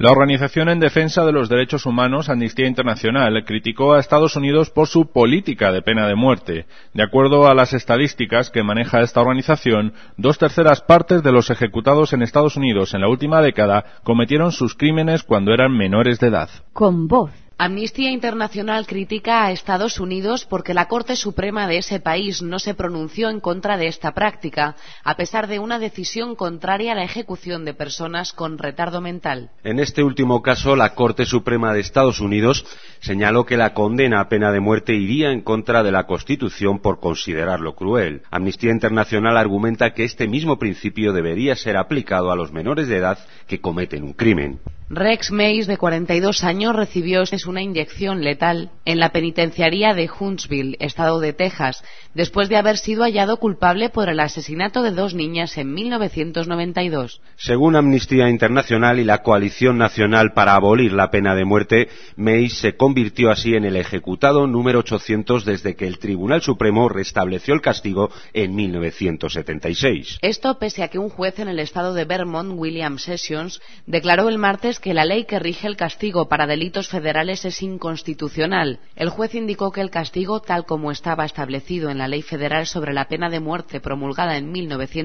La organización en defensa de los derechos humanos, Amnistía Internacional, criticó a Estados Unidos por su política de pena de muerte. De acuerdo a las estadísticas que maneja esta organización, 2/3 partes de los ejecutados en Estados Unidos en la última década cometieron sus crímenes cuando eran menores de edad. Con voz. Amnistía Internacional critica a Estados Unidos porque la Corte Suprema de ese país no se pronunció en contra de esta práctica, a pesar de una decisión contraria a la ejecución de personas con retardo mental. En este último caso, la Corte Suprema de Estados Unidos señaló que la condena a pena de muerte iría en contra de la Constitución por considerarlo cruel. Amnistía Internacional argumenta que este mismo principio debería ser aplicado a los menores de edad que cometen un crimen. Rex Mays, de 42 años, recibió una inyección letal en la penitenciaría de Huntsville, estado de Texas, después de haber sido hallado culpable por el asesinato de 2 niñas en 1992. Según Amnistía Internacional y la Coalición Nacional para Abolir la Pena de Muerte, Mays se convirtió así en el ejecutado número 800 desde que el Tribunal Supremo restableció el castigo en 1976. Esto pese a que un juez en el estado de Vermont, William Sessions, declaró el martes que la ley que rige el castigo para delitos federales es inconstitucional. El juez indicó que el castigo, tal como estaba establecido en la Ley Federal sobre la Pena de Muerte promulgada en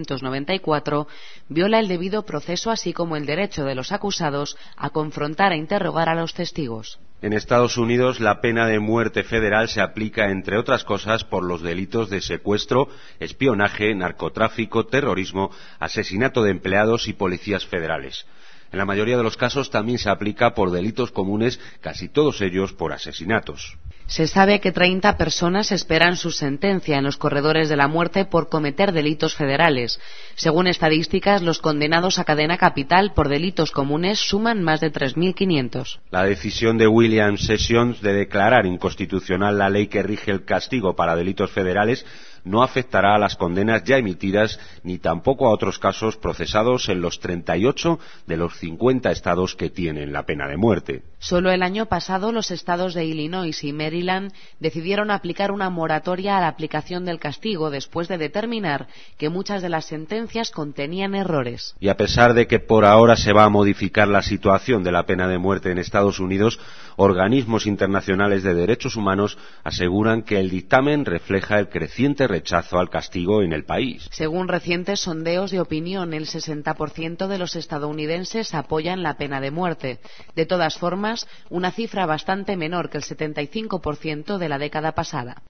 1994, viola el debido proceso así como el derecho de los acusados a confrontar e interrogar a los testigos. En Estados Unidos, la pena de muerte federal se aplica, entre otras cosas, por los delitos de secuestro, espionaje, narcotráfico, terrorismo, asesinato de empleados y policías federales. En la mayoría de los casos también se aplica por delitos comunes, casi todos ellos por asesinatos. Se sabe que 30 personas esperan su sentencia en los corredores de la muerte por cometer delitos federales. Según estadísticas, los condenados a cadena capital por delitos comunes suman más de 3.500. La decisión de William Sessions de declarar inconstitucional la ley que rige el castigo para delitos federales no afectará a las condenas ya emitidas ni tampoco a otros casos procesados en los 38 de los 50 estados que tienen la pena de muerte. Solo el año pasado los estados de Illinois y Maryland decidieron aplicar una moratoria a la aplicación del castigo después de determinar que muchas de las sentencias contenían errores. Y a pesar de que por ahora se va a modificar la situación de la pena de muerte en Estados Unidos, organismos internacionales de derechos humanos aseguran que el dictamen refleja el creciente rechazo al castigo en el país. Según recientes sondeos de opinión, el 60% de los estadounidenses apoyan la pena de muerte. De todas formas, una cifra bastante menor que el 75% de la década pasada.